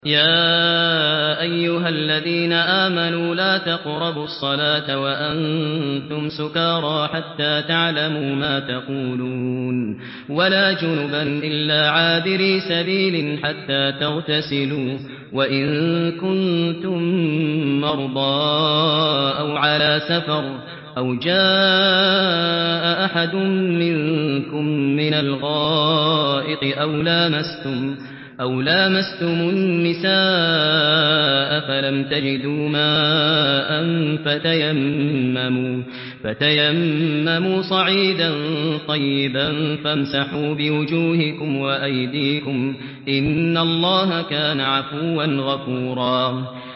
يا أيها الذين آمنوا لا تقربوا الصلاة وأنتم سكارى حتى تعلموا ما تقولون ولا جنبا إلا عابري سبيل حتى تغتسلوا وإن كنتم مرضى أو على سفر أو جاء أحد منكم من الغائط أو لامستم النساء فلم تجدوا ماء فتيمموا صعيدا طيبا فامسحوا بوجوهكم وأيديكم إن الله كان عفوا غفورا